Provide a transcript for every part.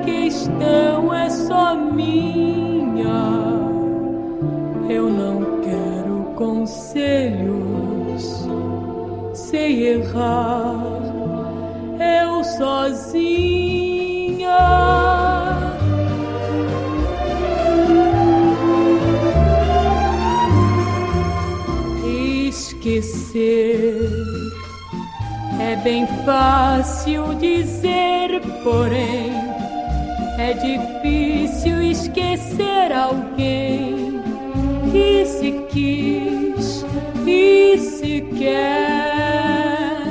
questão é só minha, eu não quero conselhos, sei errar eu sozinha. Esquecer é bem fácil dizer, porém é difícil esquecer alguém que se quis e se quer.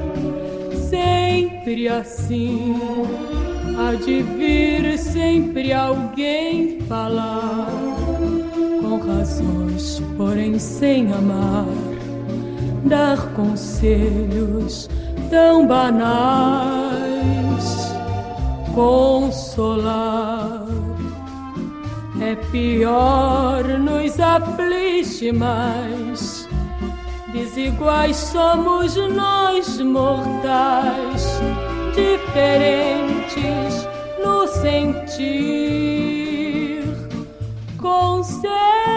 Sempre assim há de vir sempre alguém falar com razões, porém sem amar, dar conselhos tão banais. Consolar é pior, nos aflige mais. Desiguais somos nós mortais, diferentes no sentir. Conselhos,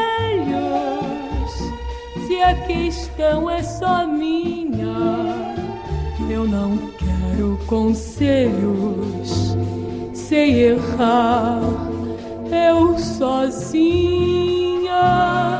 se a questão é só minha, eu não quero conselhos, sei errar eu sozinha.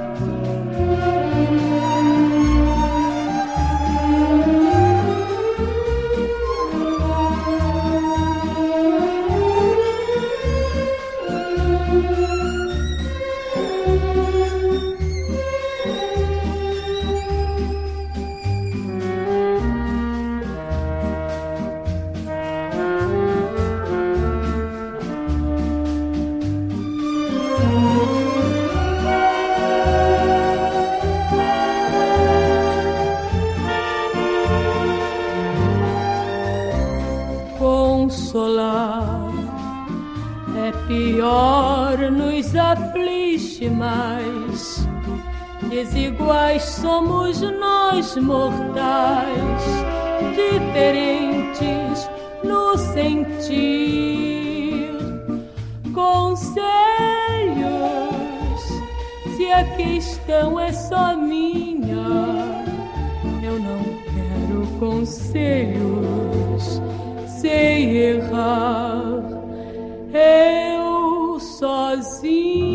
Consolar é pior, nos aflige mais. Desiguais somos nós mortais, diferentes no sentir. Conselhos, se a questão é só minha, eu não quero conselhos, sei errar eu sozinho.